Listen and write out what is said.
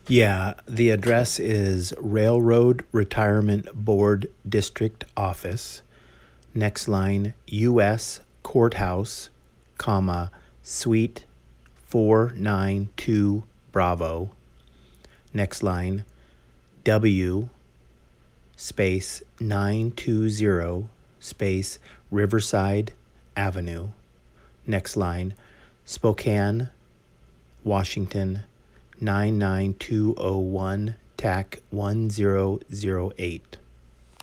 Yeah, the address is Railroad Retirement Board District Office. Next line, U.S. Courthouse, comma, Suite 492 Bravo. Next line, W space 920 space Riverside Avenue. Next line, Spokane, Washington 99201 TAC 1008.